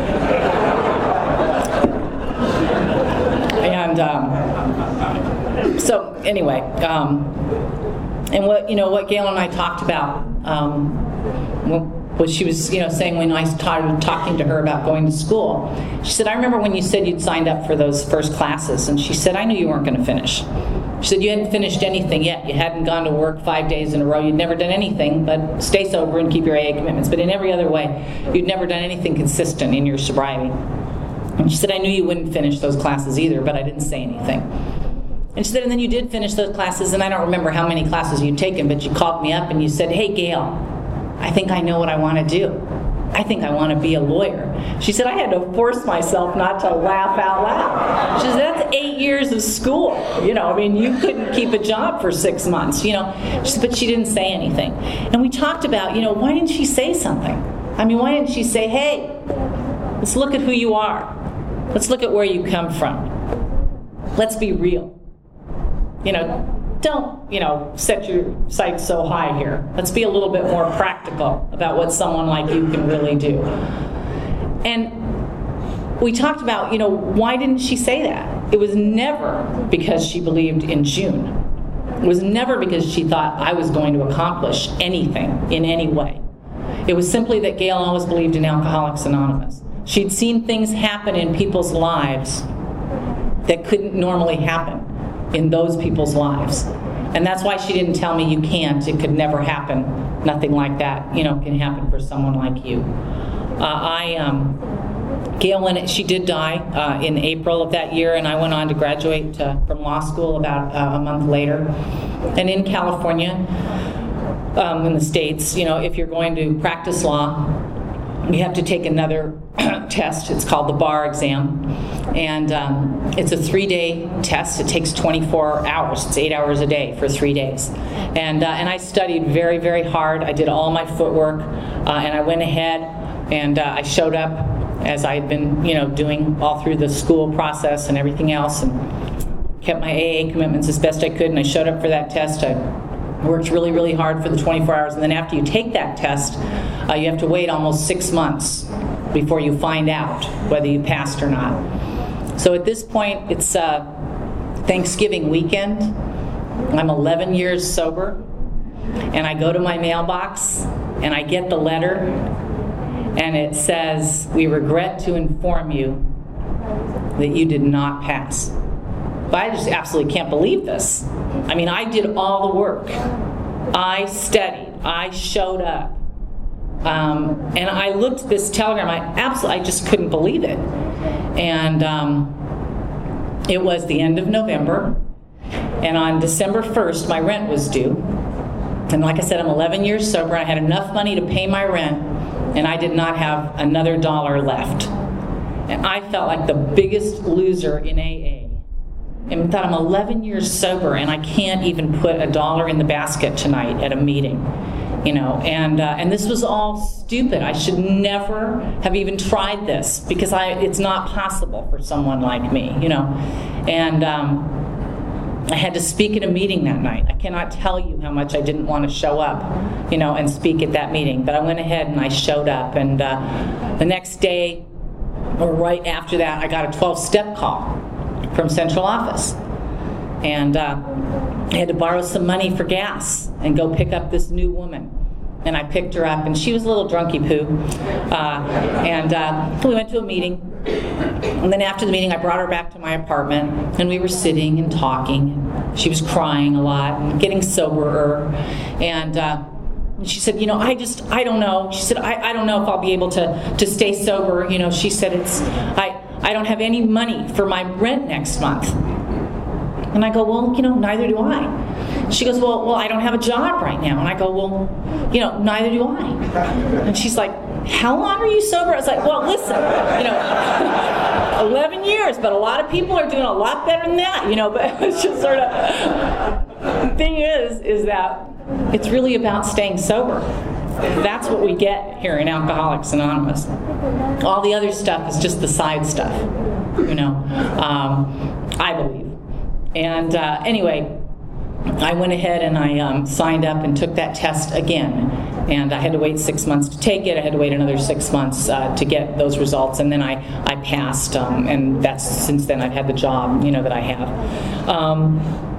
And um, so anyway, um, and what, you know, what Gail and I talked about um, was she was, you know, saying when I started talking to her about going to school, she said, I remember when you said you'd signed up for those first classes, and she said, I knew you weren't going to finish. She said, you hadn't finished anything yet. You hadn't gone to work five days in a row. You'd never done anything but stay sober and keep your A A commitments. But in every other way, you'd never done anything consistent in your sobriety. And she said, I knew you wouldn't finish those classes either, but I didn't say anything. And she said, and then you did finish those classes, and I don't remember how many classes you'd taken, but you called me up and you said, hey, Gail, I think I know what I want to do. I think I want to be a lawyer. She said, I had to force myself not to laugh out loud. She said, that's eight years of school. You know, I mean, you couldn't keep a job for six months, you know. She said, but she didn't say anything. And we talked about, you know, why didn't she say something? I mean, why didn't she say, hey, let's look at who you are. Let's look at where you come from. Let's be real. You know, don't, you know, set your sights so high here. Let's be a little bit more practical about what someone like you can really do. And we talked about, you know, why didn't she say that? It was never because she believed in June. It was never because she thought I was going to accomplish anything in any way. It was simply that Gail always believed in Alcoholics Anonymous. She'd seen things happen in people's lives that couldn't normally happen in those people's lives. And that's why she didn't tell me you can't, it could never happen. Nothing like that, you know, can happen for someone like you. Uh, I, um, Gail, when she did die uh, in April of that year, and I went on to graduate uh, from law school about uh, a month later. And in California, um, in the States, you know, if you're going to practice law, you have to take another test. It's called the bar exam. And um, it's a three-day test. It takes twenty-four hours. It's eight hours a day for three days. And uh, and I studied very, very hard. I did all my footwork, uh, and I went ahead and uh, I showed up as I had been, you know, doing all through the school process and everything else, and kept my A A commitments as best I could. And I showed up for that test. I worked really, really hard for the twenty-four hours. And then after you take that test, uh, you have to wait almost six months before you find out whether you passed or not. So at this point, it's uh, Thanksgiving weekend. I'm eleven years sober, and I go to my mailbox, and I get the letter, and it says, "We regret to inform you that you did not pass." But I just absolutely can't believe this. I mean, I did all the work. I studied. I showed up. Um, and I looked at this telegram. I absolutely, I just couldn't believe it. And um, it was the end of November. And on December first, my rent was due. And like I said, I'm eleven years sober. I had enough money to pay my rent, and I did not have another dollar left. And I felt like the biggest loser in A A. And thought, I'm eleven years sober, and I can't even put a dollar in the basket tonight at a meeting, you know. And uh, and this was all stupid. I should never have even tried this, because I it's not possible for someone like me, you know. And um, I had to speak at a meeting that night. I cannot tell you how much I didn't want to show up, you know, and speak at that meeting. But I went ahead and I showed up. And uh, the next day, or right after that, I got a twelve-step call from central office, and uh, I had to borrow some money for gas and go pick up this new woman. And I picked her up, and she was a little drunky poo. Uh, and uh, we went to a meeting, and then after the meeting, I brought her back to my apartment, and we were sitting and talking. She was crying a lot and getting soberer, and uh, she said, you know, I just, I don't know. She said, I, I don't know if I'll be able to, to stay sober. You know, she said, it's, I, I don't have any money for my rent next month. And I go, well, you know, neither do I. She goes, well, well, I don't have a job right now. And I go, well, you know, neither do I. And she's like, how long are you sober? I was like, well, listen, you know, eleven years, but a lot of people are doing a lot better than that, you know. But it's just sort of, the thing is, is that it's really about staying sober. That's what we get here in Alcoholics Anonymous. All the other stuff is just the side stuff, you know, um, I believe. And uh, anyway, I went ahead and I um, signed up and took that test again. And I had to wait six months to take it. I had to wait another six months uh, to get those results. And then I, I passed. Um, and that's since then I've had the job, you know, that I have. Um,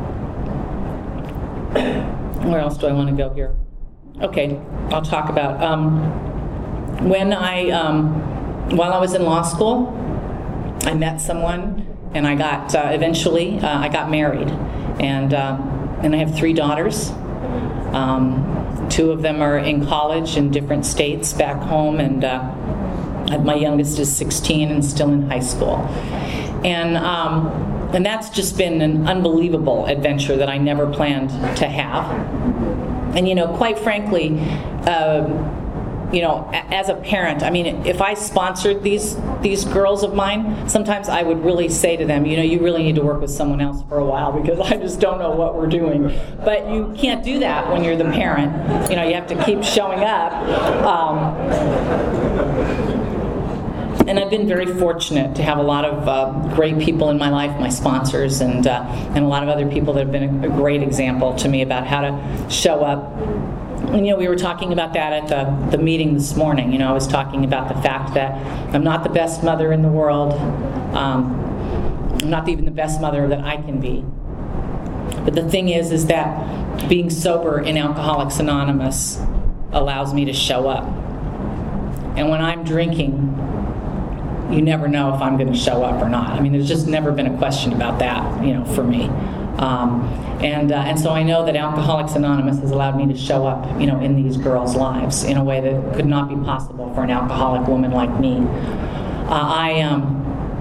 where else do I want to go here? Okay, I'll talk about um, when I, um, while I was in law school, I met someone, and I got uh, eventually uh, I got married, and uh, and I have three daughters. Um, two of them are in college in different states back home, and uh, my youngest is sixteen and still in high school, and. Um, And that's just been an unbelievable adventure that I never planned to have. And, you know, quite frankly, um, you know, as a parent, I mean, if I sponsored these these girls of mine, sometimes I would really say to them, you know, you really need to work with someone else for a while because I just don't know what we're doing. But you can't do that when you're the parent. You know, you have to keep showing up. Um, and I've been very fortunate to have a lot of uh, great people in my life, my sponsors, and uh, and a lot of other people that have been a, a great example to me about how to show up. And, you know, we were talking about that at the, the meeting this morning. You know, I was talking about the fact that I'm not the best mother in the world. Um, I'm not even the best mother that I can be. But the thing is, is that being sober in Alcoholics Anonymous allows me to show up. And when I'm drinking, you never know if I'm going to show up or not. I mean, there's just never been a question about that, you know, for me. Um, and uh, and so I know that Alcoholics Anonymous has allowed me to show up, you know, in these girls' lives in a way that could not be possible for an alcoholic woman like me. Uh, I um,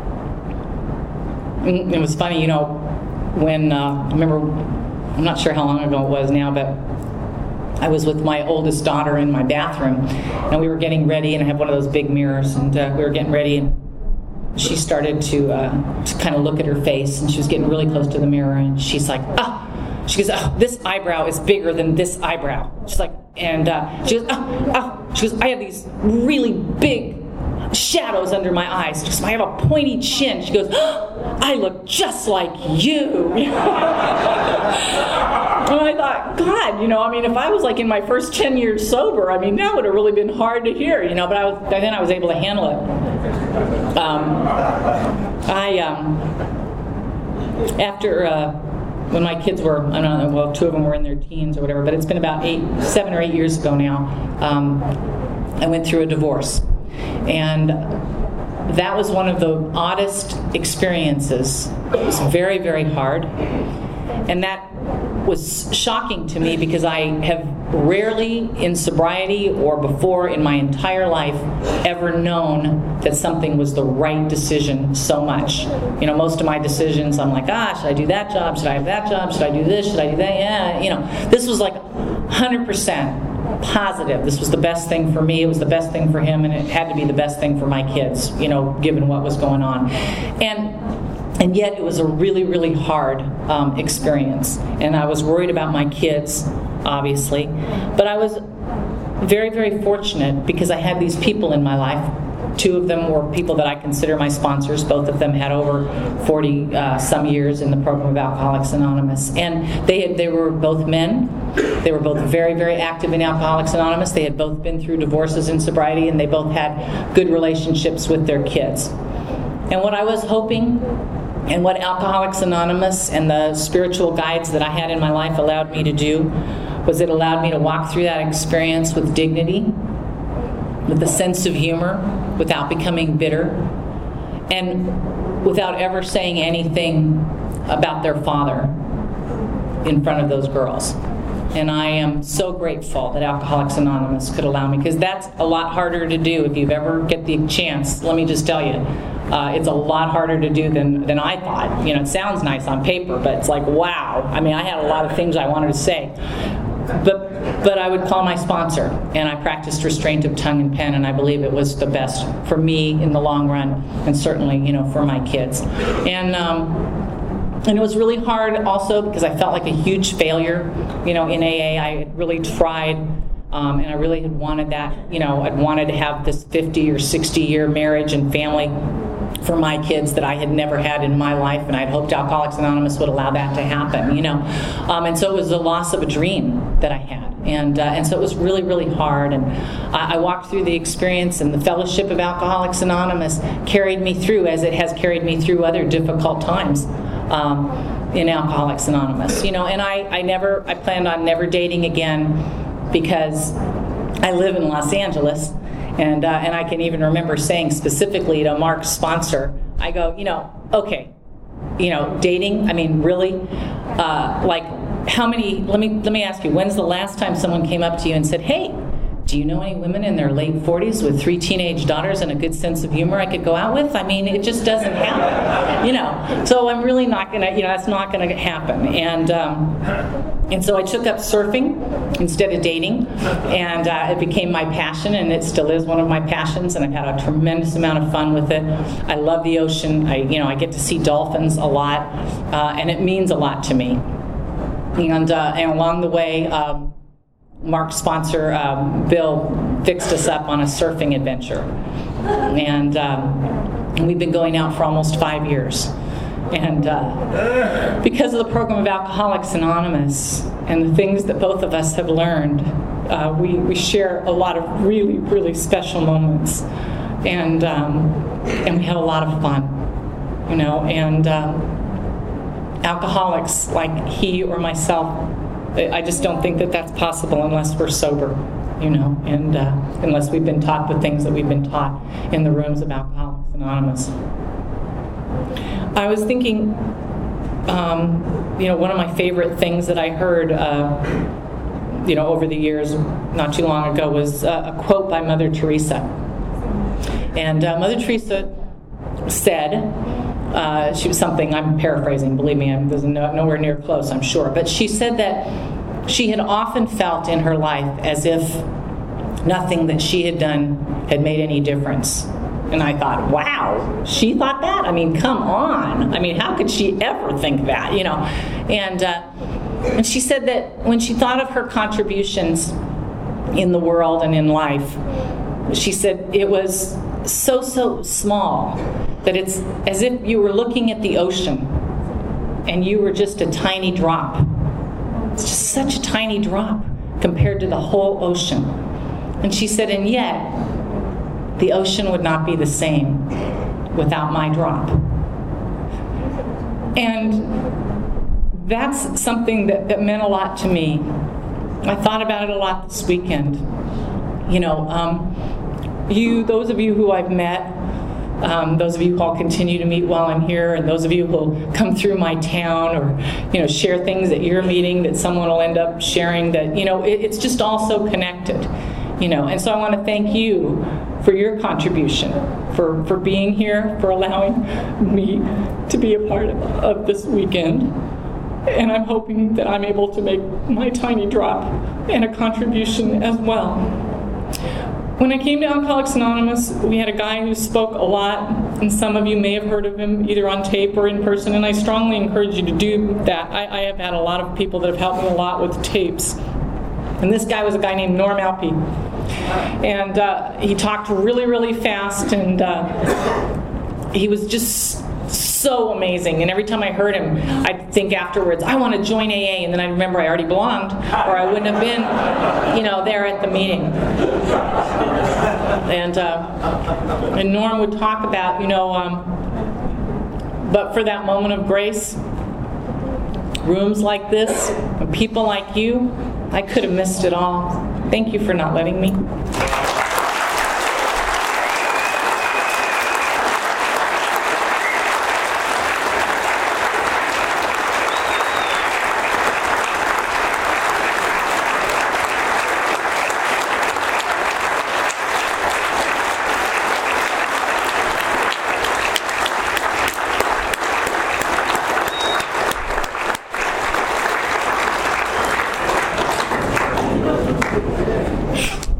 it was funny, you know, when uh, I remember, I'm not sure how long ago it was now, but I was with my oldest daughter in my bathroom, and we were getting ready, and I have one of those big mirrors, and uh, we were getting ready, and she started to, uh, to kind of look at her face, and she was getting really close to the mirror, and she's like, ah, she goes, oh, this eyebrow is bigger than this eyebrow. She's like, and uh, she goes, oh, oh, she goes, I have these really big shadows under my eyes. She goes, I have a pointy chin. She goes, oh, I look just like you. And I thought, God, you know, I mean, if I was like in my first ten years sober, I mean, that would have really been hard to hear, you know, but I was, by then I was able to handle it. Um, I, um, after, uh, when my kids were, I don't know, well, two of them were in their teens or whatever, but it's been about eight, seven or eight years ago now, um, I went through a divorce. And that was one of the oddest experiences. It was very, very hard. And that was shocking to me because I have rarely in sobriety or before in my entire life ever known that something was the right decision so much. You know, most of my decisions, I'm like, ah, should I do that job? Should I have that job? Should I do this? Should I do that? Yeah, you know, this was like one hundred percent positive. This was the best thing for me. It was the best thing for him, and it had to be the best thing for my kids, you know, given what was going on. And And yet it was a really, really hard um, experience. And I was worried about my kids, obviously. But I was very, very fortunate because I had these people in my life. Two of them were people that I consider my sponsors. Both of them had over forty uh, some years in the program of Alcoholics Anonymous. And they had, they were both men. They were both very, very active in Alcoholics Anonymous. They had both been through divorces and sobriety, and they both had good relationships with their kids. And what I was hoping, and what Alcoholics Anonymous and the spiritual guides that I had in my life allowed me to do, was it allowed me to walk through that experience with dignity, with a sense of humor, without becoming bitter, and without ever saying anything about their father in front of those girls. And I am so grateful that Alcoholics Anonymous could allow me, because that's a lot harder to do if you ever get the chance. Let me just tell you, uh, it's a lot harder to do than, than I thought. You know, it sounds nice on paper, but it's like, wow. I mean, I had a lot of things I wanted to say. But but I would call my sponsor, and I practiced restraint of tongue and pen, and I believe it was the best for me in the long run, and certainly, you know, for my kids. And um, and it was really hard also because I felt like a huge failure, you know, in A A. I had really tried, um, and I really had wanted that, you know, I'd wanted to have this fifty or sixty year marriage and family for my kids that I had never had in my life, and I'd hoped Alcoholics Anonymous would allow that to happen, you know. Um, and so it was the loss of a dream that I had. And uh, and so it was really, really hard. And I, I walked through the experience, and the fellowship of Alcoholics Anonymous carried me through, as it has carried me through other difficult times um, in Alcoholics Anonymous. You know, and I, I never, I planned on never dating again because I live in Los Angeles. And uh, and I can even remember saying specifically to Mark's sponsor, I go, you know, okay, you know, dating, I mean, really? Uh, like, how many, let me let me ask you, when's the last time someone came up to you and said, hey, do you know any women in their late forties with three teenage daughters and a good sense of humor I could go out with? I mean, it just doesn't happen, you know. So I'm really not going to, you know, that's not going to happen. And um, And so I took up surfing instead of dating, and uh, it became my passion, and it still is one of my passions, and I've had a tremendous amount of fun with it. I love the ocean. I, you know, I get to see dolphins a lot, uh, and it means a lot to me. And, uh, and along the way, um, Mark's sponsor, um, Bill, fixed us up on a surfing adventure. And, um, and we've been going out for almost five years. And uh, because of the program of Alcoholics Anonymous and the things that both of us have learned, uh, we, we share a lot of really, really special moments. And, um, and we have a lot of fun, you know. And um, alcoholics like he or myself, I just don't think that that's possible unless we're sober, you know, and uh, unless we've been taught the things that we've been taught in the rooms of Alcoholics Anonymous. I was thinking, um, you know, one of my favorite things that I heard, uh, you know, over the years, not too long ago, was uh, a quote by Mother Teresa. And uh, Mother Teresa said, uh, she was something, I'm paraphrasing, believe me, I'm there's no, nowhere near close, I'm sure, but she said that she had often felt in her life as if nothing that she had done had made any difference. And I thought, wow, she thought that? I mean, come on. I mean, how could she ever think that, you know? And, uh, and she said that when she thought of her contributions in the world and in life, she said it was so, so small that it's as if you were looking at the ocean and you were just a tiny drop. It's just such a tiny drop compared to the whole ocean. And she said, and yet, the ocean would not be the same without my drop. And that's something that, that meant a lot to me. I thought about it a lot this weekend. You know, um, you, those of you who I've met, um, those of you who I'll continue to meet while I'm here, and those of you who'll come through my town or, you know, share things at your meeting that someone will end up sharing, that, you know, it, it's just all so connected. You know, and so I want to thank you for your contribution, for, for being here, for allowing me to be a part of, of this weekend. And I'm hoping that I'm able to make my tiny drop and a contribution as well. When I came to Alcoholics Anonymous, we had a guy who spoke a lot, and some of you may have heard of him either on tape or in person, and I strongly encourage you to do that. I, I have had a lot of people that have helped me a lot with tapes. And this guy was a guy named Norm Alpe. And uh, he talked really, really fast, and uh, he was just so amazing. And every time I heard him, I'd think afterwards, I want to join A A, and then I remember I already belonged, or I wouldn't have been, you know, there at the meeting. And, uh, and Norm would talk about, you know, um, but for that moment of grace, rooms like this, and people like you, I could have missed it all. Thank you for not letting me.